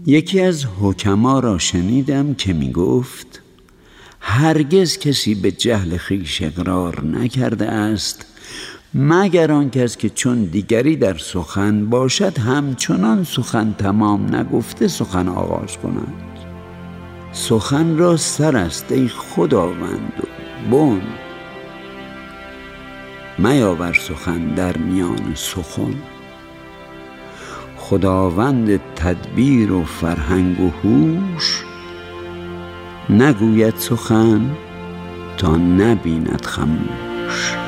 یکی از حکما را شنیدم که می گفت هرگز کسی به جهل خویش اقرار نکرده است مگر آن کس که چون دیگری در سخن باشد همچنان سخن تمام نگفته سخن آغاز کند. سخن را سر است ای خداوند و بن، میاور سخن در میان سخن. خداوند تدبیر و فرهنگ و هوش، نگوید سخن تا نبیند خموش.